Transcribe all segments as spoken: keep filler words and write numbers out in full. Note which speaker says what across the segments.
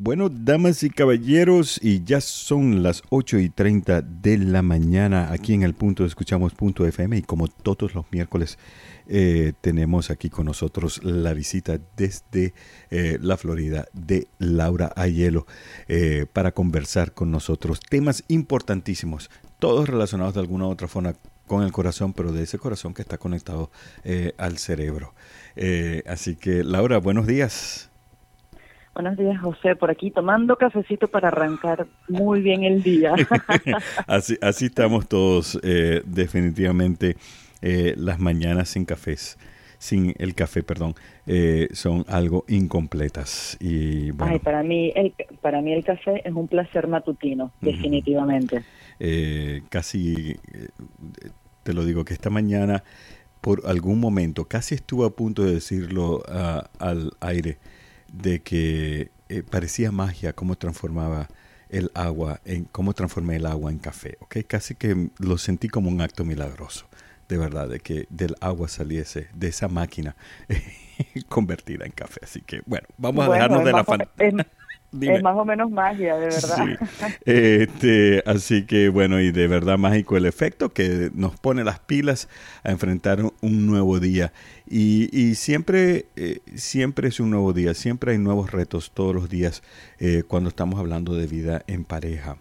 Speaker 1: Bueno, damas y caballeros, y ya son las ocho y treinta de la mañana aquí en el Punto, escuchamos Punto F M, y como todos los miércoles eh, tenemos aquí con nosotros la visita desde eh, la Florida de Laura Aiello eh, para conversar con nosotros temas importantísimos, todos relacionados de alguna u otra forma con el corazón, pero de ese corazón que está conectado eh, al cerebro. Eh, así que, Laura, buenos días.
Speaker 2: Buenos días, José. Por aquí tomando cafecito para arrancar muy bien el día.
Speaker 1: así, así estamos todos, eh, definitivamente. Eh, las mañanas sin cafés, sin el café, perdón, eh, son algo incompletas. Y bueno.
Speaker 2: Ay, para mí, el, para mí el café es un placer matutino, uh-huh. definitivamente.
Speaker 1: Eh, casi, eh, te lo digo, que esta mañana, por algún momento, casi estuve a punto de decirlo uh, al aire, de que eh, parecía magia cómo transformaba el agua, en cómo transformé el agua en café, ¿ok? Casi que lo sentí como un acto milagroso, de verdad, de que del agua saliese, de esa máquina convertida en café. Así que, bueno, vamos
Speaker 2: bueno,
Speaker 1: a dejarnos de la fantasía.
Speaker 2: Es más o menos magia, de verdad.
Speaker 1: Sí. Este, así que, bueno, y de verdad mágico el efecto que nos pone las pilas a enfrentar un nuevo día. Y, y siempre, eh, siempre es un nuevo día, siempre hay nuevos retos todos los días eh, cuando estamos hablando de vida en pareja.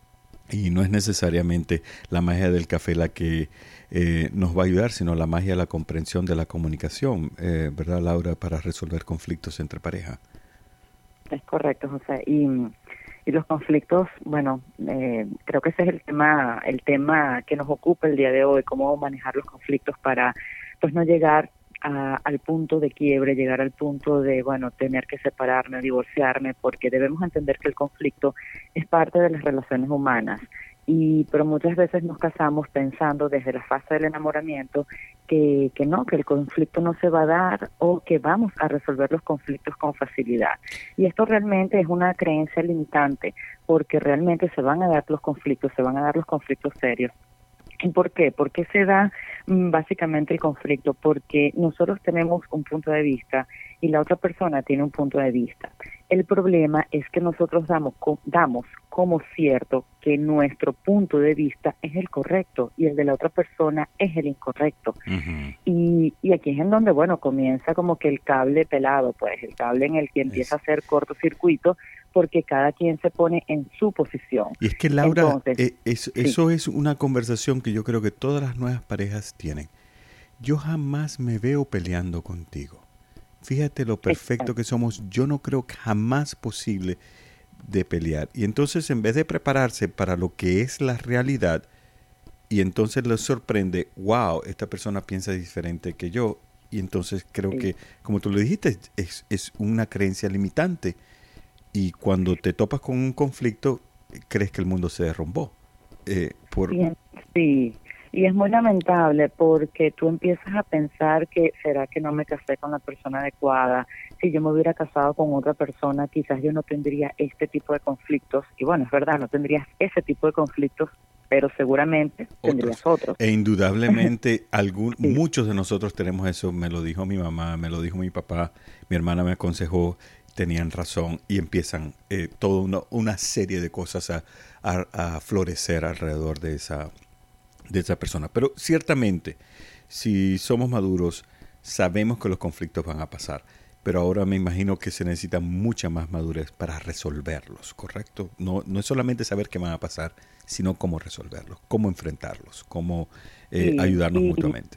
Speaker 1: Y no es necesariamente la magia del café la que eh, nos va a ayudar, sino la magia de la comprensión de la comunicación, eh, ¿verdad, Laura? Para resolver conflictos entre pareja.
Speaker 2: Es correcto, José. Y, y los conflictos, bueno, eh, creo que ese es el tema, el tema que nos ocupa el día de hoy, cómo manejar los conflictos para, pues, no llegar a, al punto de quiebre, llegar al punto de, bueno, tener que separarme, divorciarme, porque debemos entender que el conflicto es parte de las relaciones humanas. Y pero muchas veces nos casamos pensando desde la fase del enamoramiento que, que no, que el conflicto no se va a dar o que vamos a resolver los conflictos con facilidad. Y esto realmente es una creencia limitante, porque realmente se van a dar los conflictos, se van a dar los conflictos serios. ¿Y por qué? ¿Por qué se da mm, básicamente el conflicto? Porque nosotros tenemos un punto de vista y la otra persona tiene un punto de vista. El problema es que nosotros damos, damos como cierto que nuestro punto de vista es el correcto y el de la otra persona es el incorrecto. Uh-huh. Y, y aquí es en donde, bueno, comienza como que el cable pelado, pues el cable en el que empieza es. a hacer cortocircuito, porque cada quien se pone en su posición.
Speaker 1: Y es que, Laura, Entonces, eh, es, sí. eso es una conversación que yo creo que todas las nuevas parejas tienen. Yo jamás me veo peleando contigo. Fíjate lo perfecto Exacto. que somos. Yo no creo que jamás posible de pelear. Y entonces, en vez de prepararse para lo que es la realidad, y entonces les sorprende, wow, esta persona piensa diferente que yo. Y entonces creo sí. que, como tú lo dijiste, es, es una creencia limitante. Y cuando te topas con un conflicto, crees que el mundo se derrumbó. Eh, por...
Speaker 2: Bien, sí, y es muy lamentable porque tú empiezas a pensar que será que no me casé con la persona adecuada. Si yo me hubiera casado con otra persona, quizás yo no tendría este tipo de conflictos. Y bueno, es verdad, no tendrías ese tipo de conflictos, pero seguramente tendrías otros. otros.
Speaker 1: E indudablemente, algún, sí. muchos de nosotros tenemos eso. Me lo dijo mi mamá, me lo dijo mi papá, mi hermana me aconsejó. Tenían razón y empiezan eh, toda una, una serie de cosas a, a, a florecer alrededor de esa, de esa persona. Pero ciertamente, si somos maduros, sabemos que los conflictos van a pasar. Pero ahora me imagino que se necesita mucha más madurez para resolverlos, ¿correcto? No, no es solamente saber qué van a pasar, sino cómo resolverlos, cómo enfrentarlos, cómo eh, y, ayudarnos
Speaker 2: y,
Speaker 1: mutuamente.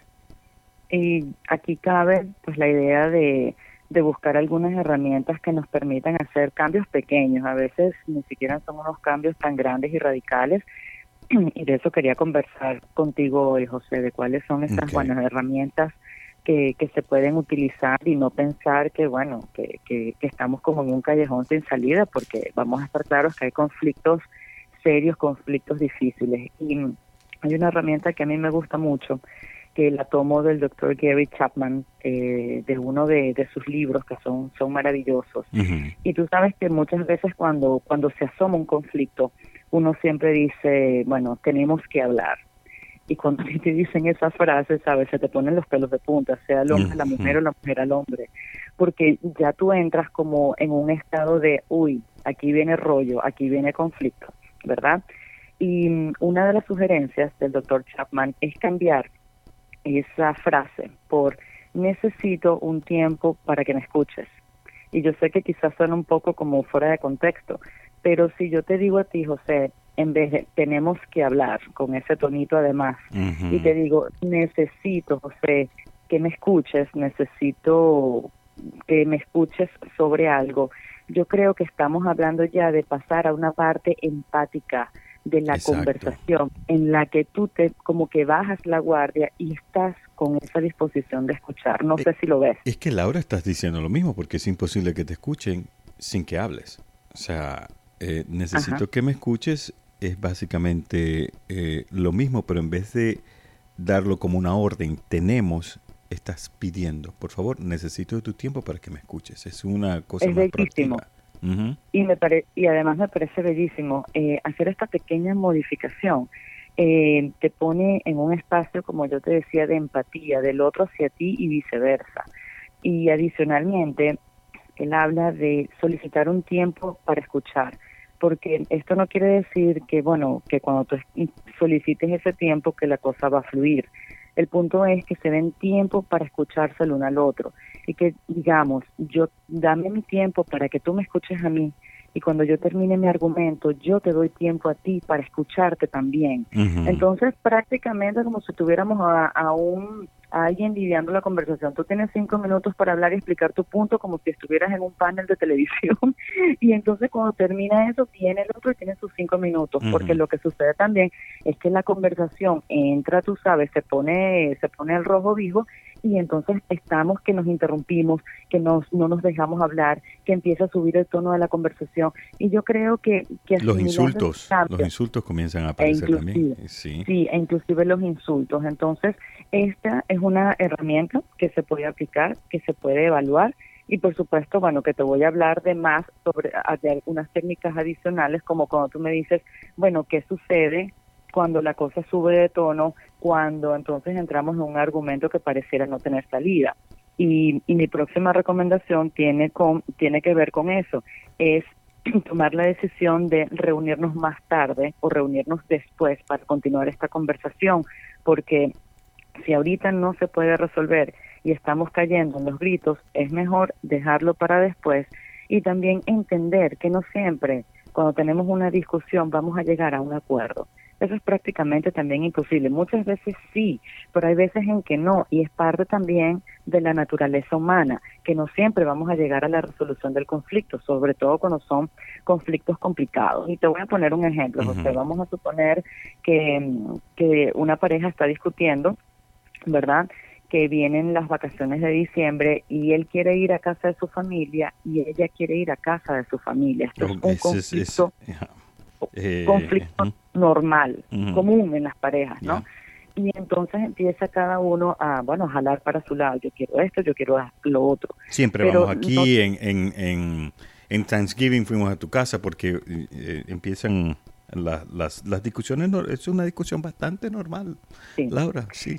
Speaker 2: Y aquí cabe pues la idea de... de buscar algunas herramientas que nos permitan hacer cambios pequeños. A veces ni siquiera son unos cambios tan grandes y radicales, y de eso quería conversar contigo hoy, José, de cuáles son estas okay. buenas herramientas que, que se pueden utilizar y no pensar que, bueno, que, que, que estamos como en un callejón sin salida, porque vamos a estar claros que hay conflictos serios, conflictos difíciles. Y hay una herramienta que a mí me gusta mucho, que la tomo del doctor Gary Chapman, eh, de uno de, de sus libros que son, son maravillosos. Uh-huh. Y tú sabes que muchas veces cuando, cuando se asoma un conflicto, uno siempre dice, bueno, tenemos que hablar. Y cuando te dicen esa frase, sabes, se te ponen los pelos de punta, sea el hombre a la mujer o la mujer al hombre. Porque ya tú entras como en un estado de, uy, aquí viene rollo, aquí viene conflicto, ¿verdad? Y um, una de las sugerencias del doctor Chapman es cambiar esa frase por necesito un tiempo para que me escuches. Y yo sé que quizás suena un poco como fuera de contexto, pero si yo te digo a ti, José, en vez de tenemos que hablar, con ese tonito además, uh-huh. y te digo, necesito, José, que me escuches, necesito que me escuches sobre algo, yo creo que estamos hablando ya de pasar a una parte empática de la Exacto. conversación, en la que tú te como que bajas la guardia y estás con esa disposición de escuchar. No eh, sé si lo ves.
Speaker 1: Es que, Laura, estás diciendo lo mismo, porque es imposible que te escuchen sin que hables. O sea, eh, necesito Ajá. que me escuches es básicamente eh, lo mismo, pero en vez de darlo como una orden, tenemos, estás pidiendo, por favor, necesito de tu tiempo para que me escuches. Es una cosa
Speaker 2: es
Speaker 1: más
Speaker 2: bellísimo.
Speaker 1: proactiva. Uh-huh.
Speaker 2: Y me pare y además me parece bellísimo eh, hacer esta pequeña modificación. Eh, te pone en un espacio, como yo te decía, de empatía del otro hacia ti y viceversa. Y adicionalmente, él habla de solicitar un tiempo para escuchar, porque esto no quiere decir que, bueno, que cuando tú solicites ese tiempo que la cosa va a fluir. El punto es que se den tiempo para escucharse el uno al otro y que, digamos, yo dame mi tiempo para que tú me escuches a mí y cuando yo termine mi argumento, yo te doy tiempo a ti para escucharte también. Uh-huh. Entonces, prácticamente como si tuviéramos a, a un a alguien lidiando la conversación. Tú tienes cinco minutos para hablar y explicar tu punto como si estuvieras en un panel de televisión y entonces cuando termina eso, viene el otro y tiene sus cinco minutos, uh-huh. porque lo que sucede también es que la conversación entra, tú sabes, se pone se pone el rojo vivo y entonces estamos que nos interrumpimos, que nos, no nos dejamos hablar, que empieza a subir el tono de la conversación y yo creo que... que
Speaker 1: los insultos, cambios, los insultos comienzan a aparecer
Speaker 2: e
Speaker 1: también. Sí.
Speaker 2: sí, e inclusive los insultos. Entonces, esta es una herramienta que se puede aplicar, que se puede evaluar y por supuesto, bueno, que te voy a hablar de más sobre de algunas técnicas adicionales como cuando tú me dices, bueno, ¿qué sucede cuando la cosa sube de tono, cuando entonces entramos en un argumento que pareciera no tener salida? Y, y mi próxima recomendación tiene, con, tiene que ver con eso, es tomar la decisión de reunirnos más tarde o reunirnos después para continuar esta conversación, porque si ahorita no se puede resolver y estamos cayendo en los gritos, es mejor dejarlo para después y también entender que no siempre cuando tenemos una discusión vamos a llegar a un acuerdo. Eso es prácticamente también imposible. Muchas veces sí, pero hay veces en que no, y es parte también de la naturaleza humana, que no siempre vamos a llegar a la resolución del conflicto, sobre todo cuando son conflictos complicados. Y te voy a poner un ejemplo, José. Uh-huh. Vamos a suponer que, que una pareja está discutiendo, ¿verdad?, que vienen las vacaciones de diciembre y él quiere ir a casa de su familia y ella quiere ir a casa de su familia. Esto es un es, conflicto, es, es, eh, conflicto uh, normal, uh, común en las parejas, ¿no? Yeah. Y entonces empieza cada uno a, bueno, a jalar para su lado. Yo quiero esto, yo quiero lo otro.
Speaker 1: Siempre
Speaker 2: Pero
Speaker 1: vamos aquí no, en, en, en, en Thanksgiving fuimos a tu casa porque eh, empiezan... La, las, las discusiones, no, es una discusión bastante normal, sí. Laura, sí.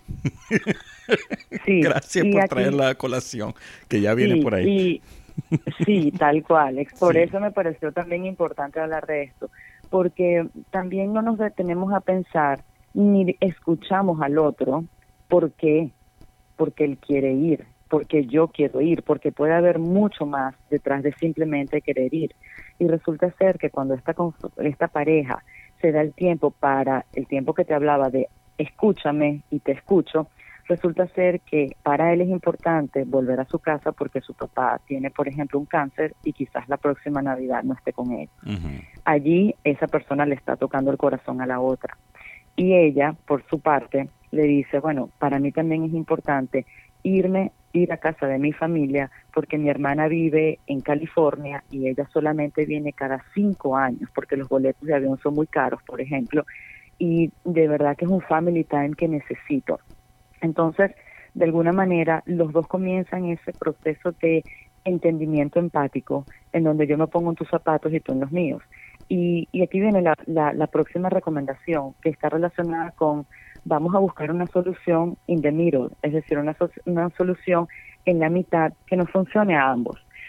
Speaker 1: sí. Gracias y por aquí, traerla a colación, que ya viene
Speaker 2: sí,
Speaker 1: por ahí.
Speaker 2: Y, sí, tal cual. Por
Speaker 1: sí.
Speaker 2: eso me pareció también importante hablar de esto, porque también no nos detenemos a pensar ni escuchamos al otro. ¿Por qué? Porque él quiere ir, porque yo quiero ir, porque puede haber mucho más detrás de simplemente querer ir. Y resulta ser que cuando esta, esta pareja se da el tiempo para, el tiempo que te hablaba de escúchame y te escucho, resulta ser que para él es importante volver a su casa porque su papá tiene, por ejemplo, un cáncer y quizás la próxima Navidad no esté con él. Uh-huh. Allí esa persona le está tocando el corazón a la otra. Y ella, por su parte, le dice, bueno, para mí también es importante irme ir a casa de mi familia porque mi hermana vive en California y ella solamente viene cada cinco años porque los boletos de avión son muy caros, por ejemplo, y de verdad que es un family time que necesito. Entonces, de alguna manera, los dos comienzan ese proceso de entendimiento empático en donde yo me pongo en tus zapatos y tú en los míos. Y, y aquí viene la, la, la próxima recomendación que está relacionada con vamos a buscar una solución in the middle, es decir, una, una solución en la mitad que nos funcione a ambos.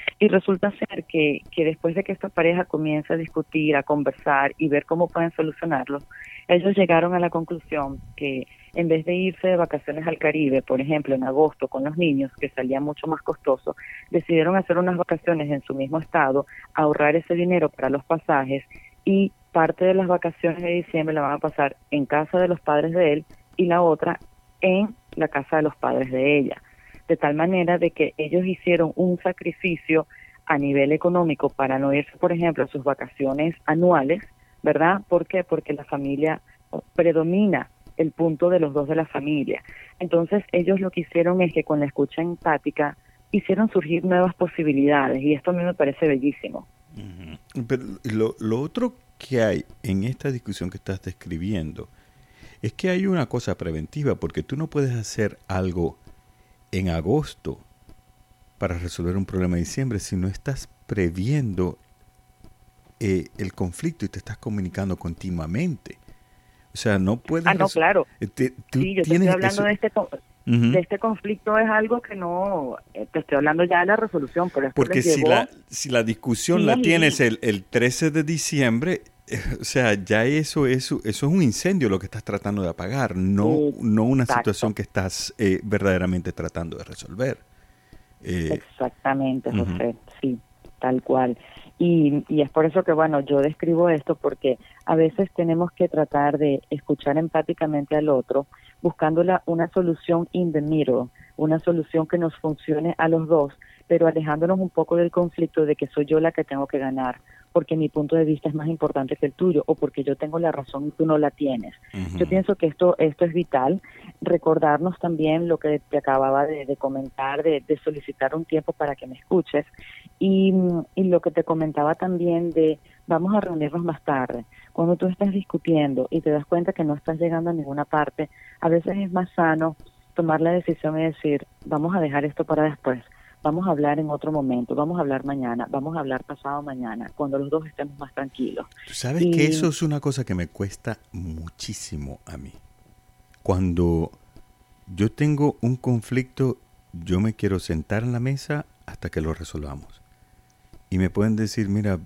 Speaker 2: Y resulta ser que, que después de que esta pareja comienza a discutir, a conversar y ver cómo pueden solucionarlo, ellos llegaron a la conclusión que en vez de irse de vacaciones al Caribe, por ejemplo, en agosto con los niños, que salía mucho más costoso, decidieron hacer unas vacaciones en su mismo estado, ahorrar ese dinero para los pasajes y parte de las vacaciones de diciembre la van a pasar en casa de los padres de él y la otra en la casa de los padres de ella. De tal manera de que ellos hicieron un sacrificio a nivel económico para no irse, por ejemplo, a sus vacaciones anuales, ¿verdad? ¿Por qué? Porque la familia predomina el punto de los dos de la familia. Entonces ellos lo que hicieron es que con la escucha empática hicieron surgir nuevas posibilidades y esto a mí me parece bellísimo.
Speaker 1: Uh-huh. Pero lo, lo otro que hay en esta discusión que estás describiendo es que hay una cosa preventiva, porque tú no puedes hacer algo en agosto para resolver un problema de diciembre si no estás previendo eh, el conflicto y te estás comunicando continuamente. O sea, no puedes...
Speaker 2: Ah, no, claro.
Speaker 1: Te,
Speaker 2: sí, yo te estoy hablando eso. de este... Uh-huh. De este conflicto es algo que no, eh, te estoy hablando ya de la resolución, pero es
Speaker 1: porque si la, si la discusión sí, la tienes el, el trece de diciembre, eh, o sea, ya eso, eso, eso es un incendio lo que estás tratando de apagar, no, sí, no una exacto. situación que estás eh, verdaderamente tratando de resolver.
Speaker 2: Eh, Exactamente, José, uh-huh. sí, tal cual. Y, y es por eso que, bueno, yo describo esto porque a veces tenemos que tratar de escuchar empáticamente al otro, buscando la, una solución in the middle, una solución que nos funcione a los dos, pero alejándonos un poco del conflicto de que soy yo la que tengo que ganar, porque mi punto de vista es más importante que el tuyo, o porque yo tengo la razón y tú no la tienes. Uh-huh. Yo pienso que esto esto es vital, recordarnos también lo que te acababa de, de comentar, de, de solicitar un tiempo para que me escuches, y, y lo que te comentaba también de vamos a reunirnos más tarde. Cuando tú estás discutiendo y te das cuenta que no estás llegando a ninguna parte, a veces es más sano tomar la decisión y decir, vamos a dejar esto para después. Vamos a hablar en otro momento, vamos a hablar mañana, vamos a hablar pasado mañana, cuando los dos estemos más tranquilos.
Speaker 1: Tú sabes y... que eso es una cosa que me cuesta muchísimo a mí. Cuando yo tengo un conflicto, yo me quiero sentar en la mesa hasta que lo resolvamos. Y me pueden decir, mira,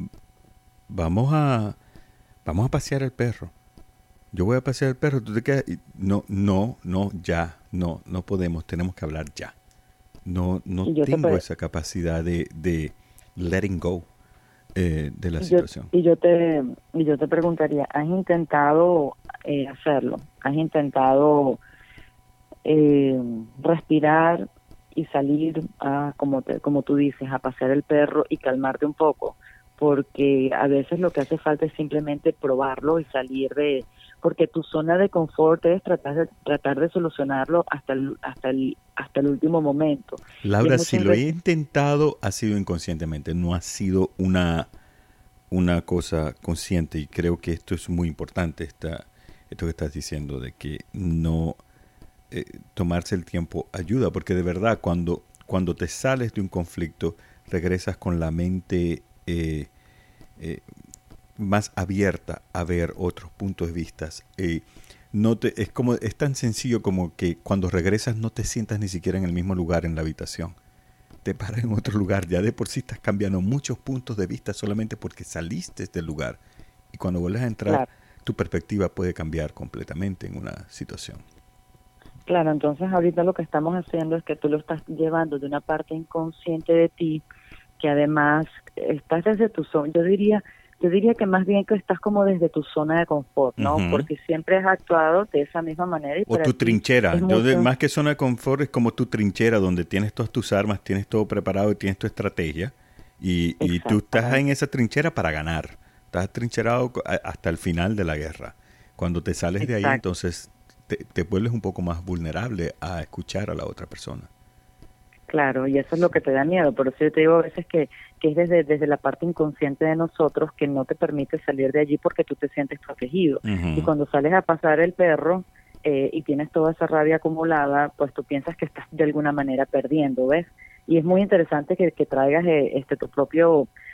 Speaker 1: vamos a, vamos a pasear el perro. Yo voy a pasear el perro, tú te quedas... No, no, no, ya, no, no podemos, tenemos que hablar ya. No, no tengo
Speaker 2: te...
Speaker 1: esa capacidad de, de letting go eh, de la situación.
Speaker 2: Yo, y yo te y yo te preguntaría, ¿has intentado eh, hacerlo? ¿Has intentado eh, respirar y salir a, como te, como tú dices, a pasear el perro y calmarte un poco? Porque a veces lo que hace falta es simplemente probarlo y salir de... Porque tu zona de confort es tratar de, tratar de solucionarlo hasta el, hasta el, hasta el último momento.
Speaker 1: Laura, si lo he intentado, ha sido inconscientemente, no ha sido una, una cosa consciente. Y creo que esto es muy importante, esta, esto que estás diciendo, de que no eh, tomarse el tiempo ayuda. Porque de verdad, cuando, cuando te sales de un conflicto, regresas con la mente... Eh, eh, más abierta a ver otros puntos de vista. Eh, no te, es como es tan sencillo como que cuando regresas no te sientas ni siquiera en el mismo lugar en la habitación. Te paras en otro lugar. Ya de por sí estás cambiando muchos puntos de vista solamente porque saliste del lugar. Y cuando vuelves a entrar, claro, tu perspectiva puede cambiar completamente en una situación.
Speaker 2: Claro, entonces ahorita lo que estamos haciendo es que tú lo estás llevando de una parte inconsciente de ti, que además estás desde tu zona, yo diría, yo diría que más bien que estás como desde tu zona de confort, ¿no? Uh-huh. Porque siempre has actuado de esa misma manera. Y
Speaker 1: o tu trinchera. Yo mucho... de, más que zona de confort es como tu trinchera, donde tienes todas tus armas, tienes todo preparado y tienes tu estrategia. Y, y tú estás en esa trinchera para ganar. Estás trincherado hasta el final de la guerra. Cuando te sales Exacto. de ahí, entonces te, te vuelves un poco más vulnerable a escuchar a la otra persona.
Speaker 2: Claro, y eso es lo que te da miedo. Por eso yo te digo a veces que, que es desde, desde la parte inconsciente de nosotros que no te permite salir de allí porque tú te sientes protegido. Uh-huh. Y cuando sales a pasar el perro eh, y tienes toda esa rabia acumulada, pues tú piensas que estás de alguna manera perdiendo, ¿ves? Y es muy interesante que, que traigas eh, este tu propio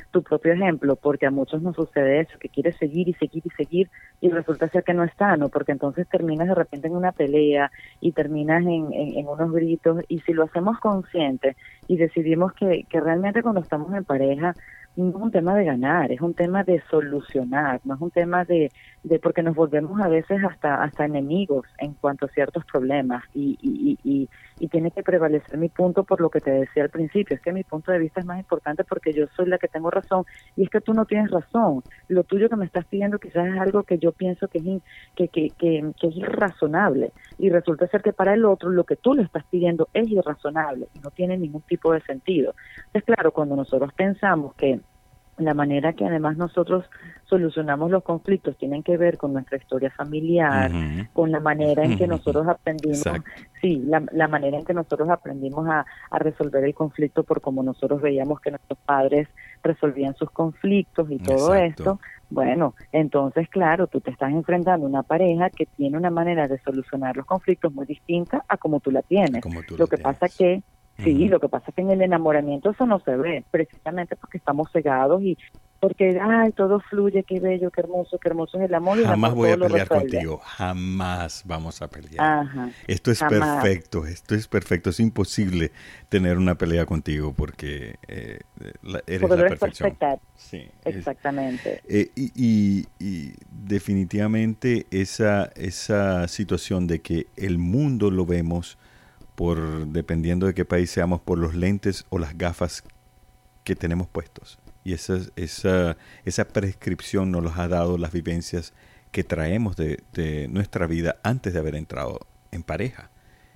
Speaker 2: tu propio ejemplo, porque a muchos nos sucede eso, que quieres seguir y seguir y seguir y resulta ser que no es sano, porque entonces terminas de repente en una pelea y terminas en, en, en unos gritos, y si lo hacemos consciente y decidimos que, que realmente cuando estamos en pareja no es un tema de ganar, es un tema de solucionar, no es un tema de, de porque nos volvemos a veces hasta hasta enemigos en cuanto a ciertos problemas y, y, y, y, y tiene que prevalecer mi punto por lo que te decía al principio, es que mi punto de vista es más importante porque yo soy la que tengo razón y es que tú no tienes razón, lo tuyo que me estás pidiendo quizás es algo que yo pienso que es, in, que, que, que, que es irrazonable y resulta ser que para el otro lo que tú le estás pidiendo es irrazonable y no tiene ningún tipo de sentido. Entonces claro, cuando nosotros pensamos que la manera que además nosotros solucionamos los conflictos tienen que ver con nuestra historia familiar, uh-huh. con la manera en que nosotros aprendimos, Exacto. sí, la, la manera en que nosotros aprendimos a, a resolver el conflicto por como nosotros veíamos que nuestros padres resolvían sus conflictos y todo Exacto. esto. Bueno, entonces claro, tú te estás enfrentando a una pareja que tiene una manera de solucionar los conflictos muy distinta a como tú la tienes.
Speaker 1: Como tú
Speaker 2: Lo que
Speaker 1: tienes.
Speaker 2: pasa que Sí,
Speaker 1: Uh-huh.
Speaker 2: lo que pasa es que en el enamoramiento eso no se ve, precisamente porque estamos cegados y porque, ay, todo fluye, qué bello, qué hermoso, qué hermoso es el amor. Y
Speaker 1: jamás
Speaker 2: el amor
Speaker 1: voy
Speaker 2: todo
Speaker 1: a pelear
Speaker 2: lo resuelve.
Speaker 1: contigo, jamás vamos a pelear.
Speaker 2: Ajá,
Speaker 1: esto es
Speaker 2: jamás.
Speaker 1: perfecto, esto es perfecto, es imposible tener una pelea contigo porque eh, la, eres
Speaker 2: porque
Speaker 1: la
Speaker 2: eres
Speaker 1: perfección.
Speaker 2: Perfecta.
Speaker 1: Sí,
Speaker 2: exactamente.
Speaker 1: Es, eh, y, y, y definitivamente esa, esa situación de que el mundo lo vemos por, dependiendo de qué país seamos, por los lentes o las gafas que tenemos puestos. Y esa, esa, esa prescripción nos los ha dado las vivencias que traemos de, de nuestra vida antes de haber entrado en pareja.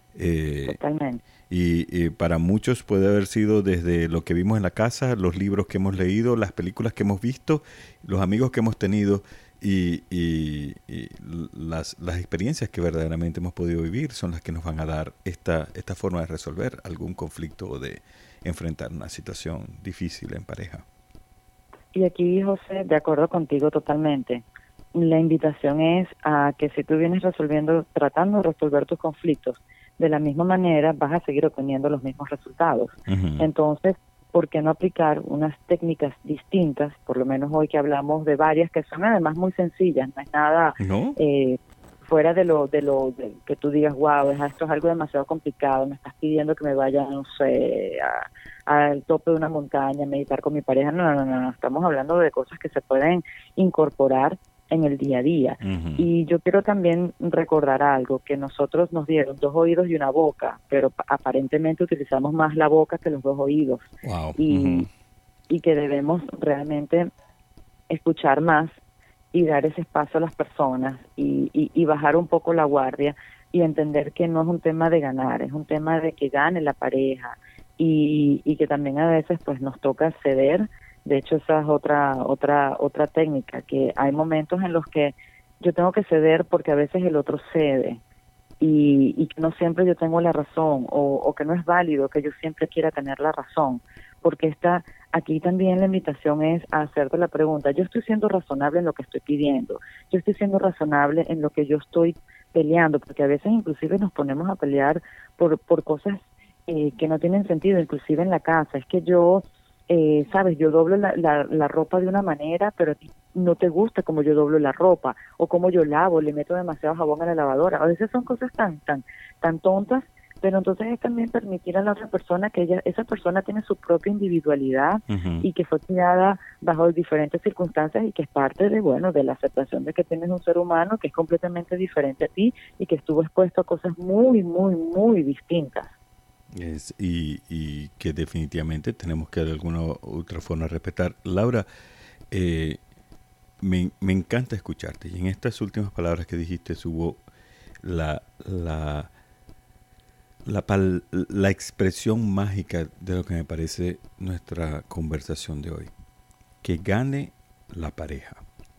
Speaker 1: Eh,
Speaker 2: Totalmente.
Speaker 1: Y, y para muchos puede haber sido desde lo que vimos en la casa, los libros que hemos leído, las películas que hemos visto, los amigos que hemos tenido y, y, y las, las experiencias que verdaderamente hemos podido vivir son las que nos van a dar esta, esta forma de resolver algún conflicto o de enfrentar una situación difícil en pareja.
Speaker 2: Y aquí, José, de acuerdo contigo totalmente. La invitación es a que si tú vienes resolviendo, tratando de resolver tus conflictos, de la misma manera vas a seguir obteniendo los mismos resultados. Uh-huh. Entonces, ¿por qué no aplicar unas técnicas distintas? Por lo menos hoy que hablamos de varias que son además muy sencillas, no es nada
Speaker 1: ¿No?
Speaker 2: eh, fuera de lo de lo de, que tú digas, wow, esto es algo demasiado complicado, me estás pidiendo que me vaya, no sé, al tope de una montaña, a meditar con mi pareja. No, no, no, no, estamos hablando de cosas que se pueden incorporar en el día a día. Uh-huh. Y yo quiero también recordar algo, que nosotros nos dieron dos oídos y una boca, pero aparentemente utilizamos más la boca que los dos oídos.
Speaker 1: Wow.
Speaker 2: Y,
Speaker 1: Uh-huh.
Speaker 2: y que debemos realmente escuchar más y dar ese espacio a las personas y, y, y bajar un poco la guardia y entender que no es un tema de ganar, es un tema de que gane la pareja y, y que también a veces pues nos toca ceder. De hecho, esa es otra otra otra técnica, que hay momentos en los que yo tengo que ceder porque a veces el otro cede y, y que no siempre yo tengo la razón o, o que no es válido que yo siempre quiera tener la razón, porque esta, aquí también la invitación es a hacerte la pregunta, yo estoy siendo razonable en lo que estoy pidiendo, yo estoy siendo razonable en lo que yo estoy peleando, porque a veces inclusive nos ponemos a pelear por, por cosas eh, que no tienen sentido, inclusive en la casa, es que yo... Eh, sabes, yo doblo la, la, la ropa de una manera, pero a ti no te gusta como yo doblo la ropa, o como yo lavo, le meto demasiado jabón a la lavadora. A veces son cosas tan tan tan tontas, pero entonces es también permitir a la otra persona que ella, esa persona tiene su propia individualidad uh-huh. y que fue criada bajo diferentes circunstancias y que es parte de, bueno, de la aceptación de que tienes un ser humano que es completamente diferente a ti y que estuvo expuesto a cosas muy, muy, muy distintas.
Speaker 1: Es, y, y que definitivamente tenemos que de alguna u otra forma respetar. Laura, eh, me, me encanta escucharte y en estas últimas palabras que dijiste hubo la, la, la, pal, la expresión mágica de lo que me parece nuestra conversación de hoy. Que gane la pareja.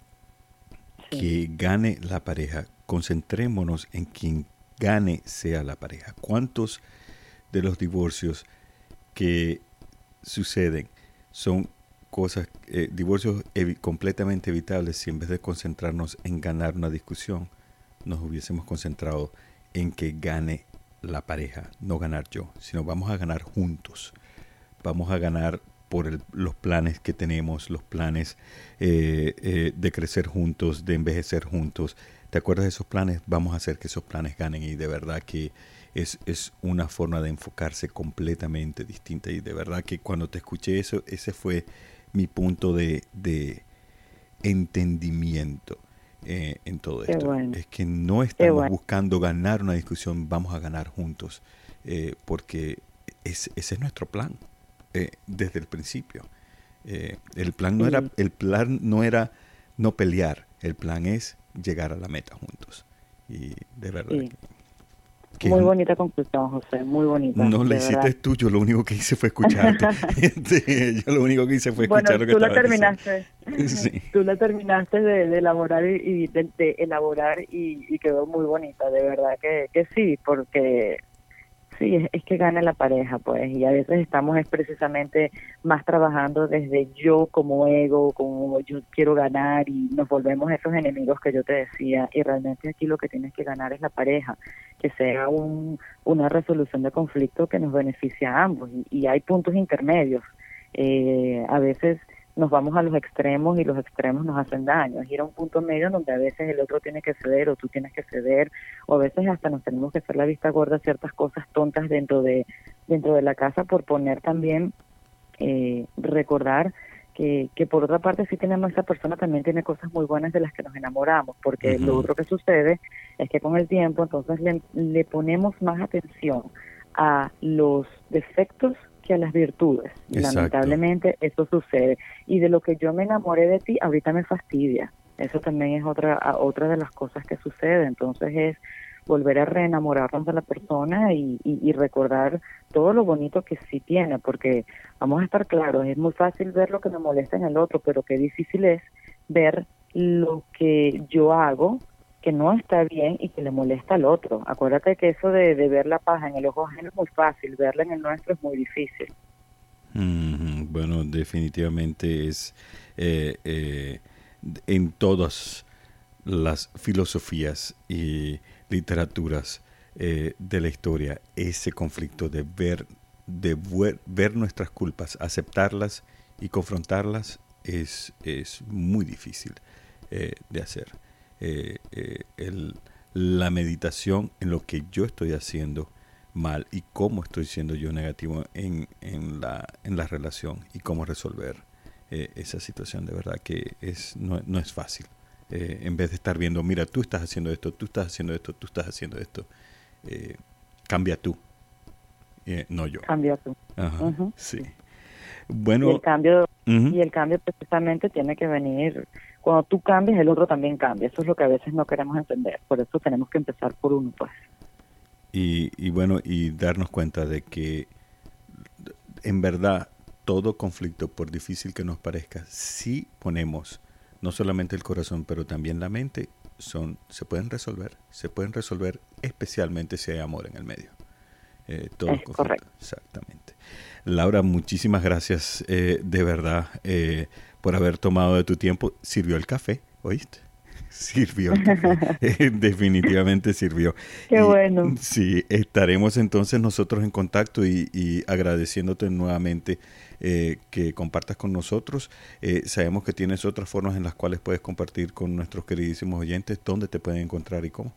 Speaker 1: Sí. Que gane la pareja. Concentrémonos en quien gane sea la pareja. ¿Cuántos de los divorcios que suceden son cosas, eh, divorcios evi- completamente evitables si en vez de concentrarnos en ganar una discusión, nos hubiésemos concentrado en que gane la pareja, no ganar yo, sino vamos a ganar juntos, vamos a ganar por el, los planes que tenemos, los planes eh, eh, de crecer juntos, de envejecer juntos. ¿Te acuerdas de esos planes? Vamos a hacer que esos planes ganen, y de verdad que es, es una forma de enfocarse completamente distinta, y de verdad que cuando te escuché eso, ese fue mi punto de, de entendimiento eh, en todo esto.
Speaker 2: Bueno.
Speaker 1: Es que no estamos bueno. buscando ganar una discusión, vamos a ganar juntos, eh, porque es, ese es nuestro plan. Eh, desde el principio. Eh, el plan no sí. era el plan no era no pelear, el plan es llegar a la meta juntos. Y de verdad
Speaker 2: sí.
Speaker 1: que, que
Speaker 2: muy bonita conclusión, José, muy bonita.
Speaker 1: No le hiciste verdad. tú, yo lo único que hice fue escucharte. sí, yo lo único que hice fue escuchar
Speaker 2: bueno,
Speaker 1: lo que
Speaker 2: tú la
Speaker 1: estaba
Speaker 2: terminaste.
Speaker 1: sí.
Speaker 2: Tú la terminaste de, de elaborar y, y de, de elaborar y, y quedó muy bonita, de verdad que, que sí, porque sí, es, es que gana la pareja, pues, y a veces estamos es precisamente más trabajando desde yo como ego, como yo quiero ganar, y nos volvemos esos enemigos que yo te decía, y realmente aquí lo que tienes que ganar es la pareja, que sea un, una resolución de conflicto que nos beneficie a ambos, y, y hay puntos intermedios. Eh, a veces nos vamos a los extremos y los extremos nos hacen daño. Es ir a un punto medio donde a veces el otro tiene que ceder o tú tienes que ceder, o a veces hasta nos tenemos que hacer la vista gorda ciertas cosas tontas dentro de dentro de la casa, por poner también, eh, recordar que, que por otra parte sí tenemos, esa persona también tiene cosas muy buenas de las que nos enamoramos, porque uh-huh. lo otro que sucede es que con el tiempo entonces le, le ponemos más atención a los defectos que a las virtudes. Exacto. Lamentablemente eso sucede, y de lo que yo me enamoré de ti ahorita me fastidia. Eso también es otra otra de las cosas que sucede. Entonces es volver a reenamorarnos de la persona y, y, y recordar todo lo bonito que sí tiene, porque vamos a estar claros, es muy fácil ver lo que me molesta en el otro, pero qué difícil es ver lo que yo hago que no está bien y que le molesta al otro. Acuérdate que eso de, de ver la paja en el ojo ajeno es muy fácil, verla en el nuestro es muy difícil.
Speaker 1: Mm, bueno, definitivamente es eh, eh, en todas las filosofías y literaturas eh, de la historia, ese conflicto de ver, de ver, ver nuestras culpas, aceptarlas y confrontarlas es, es muy difícil eh, de hacer. Eh, eh, el, la meditación en lo que yo estoy haciendo mal y cómo estoy siendo yo negativo en, en, la, en la relación, y cómo resolver eh, esa situación, de verdad que es no, no es fácil. Eh, en vez de estar viendo, mira, tú estás haciendo esto, tú estás haciendo esto, tú estás haciendo esto, eh, cambia tú, eh, no yo.
Speaker 2: Cambia tú.
Speaker 1: Ajá,
Speaker 2: uh-huh.
Speaker 1: Sí. Bueno,
Speaker 2: y el cambio
Speaker 1: uh-huh.
Speaker 2: y el cambio precisamente tiene que venir cuando tú cambias, el otro también cambia. Eso es lo que a veces no queremos entender, por eso tenemos que empezar por uno, pues.
Speaker 1: Y, y bueno, y darnos cuenta de que en verdad todo conflicto, por difícil que nos parezca, si ponemos no solamente el corazón, pero también la mente, son se pueden resolver, se pueden resolver, especialmente si hay amor en el medio. Eh, todo
Speaker 2: es correcto.
Speaker 1: Exactamente. Laura, muchísimas gracias eh, de verdad eh, por haber tomado de tu tiempo. Sirvió el café, ¿oíste? Sirvió el café. eh, definitivamente sirvió.
Speaker 2: Qué
Speaker 1: y,
Speaker 2: bueno.
Speaker 1: Sí, estaremos entonces nosotros en contacto y, y agradeciéndote nuevamente eh, que compartas con nosotros. Eh, sabemos que tienes otras formas en las cuales puedes compartir con nuestros queridísimos oyentes. ¿Dónde te pueden encontrar y cómo?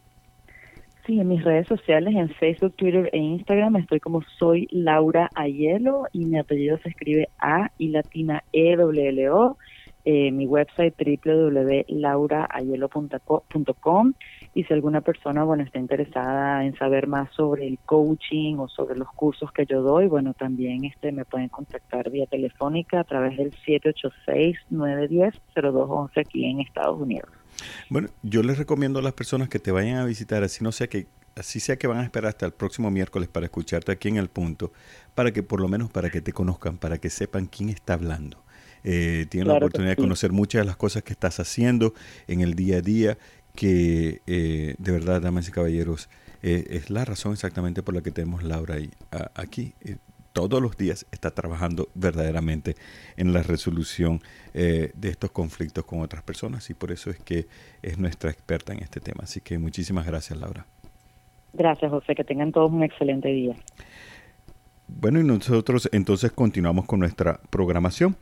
Speaker 2: Sí, en mis redes sociales, en Facebook, Twitter e Instagram, estoy como soy Laura Aiello, y mi apellido se escribe A y latina E W L O. Eh, mi website doble u doble u doble u punto laura aiello punto com, y si alguna persona, bueno, está interesada en saber más sobre el coaching o sobre los cursos que yo doy, bueno, también este me pueden contactar vía telefónica a través del siete ocho seis, nueve uno cero, cero dos uno uno aquí en Estados Unidos.
Speaker 1: Bueno, yo les recomiendo a las personas que te vayan a visitar, así no sea que así sea que van a esperar hasta el próximo miércoles para escucharte aquí en El Punto, para que por lo menos para que te conozcan, para que sepan quién está hablando. Eh, tienen claro la oportunidad sí. de conocer muchas de las cosas que estás haciendo en el día a día, que eh, de verdad, damas y caballeros, eh, es la razón exactamente por la que tenemos Laura ahí, a, aquí. Eh, todos los días está trabajando verdaderamente en la resolución eh, de estos conflictos con otras personas, y por eso es que es nuestra experta en este tema. Así que muchísimas gracias, Laura.
Speaker 2: Gracias, José. Que tengan todos un excelente día.
Speaker 1: Bueno, y nosotros entonces continuamos con nuestra programación.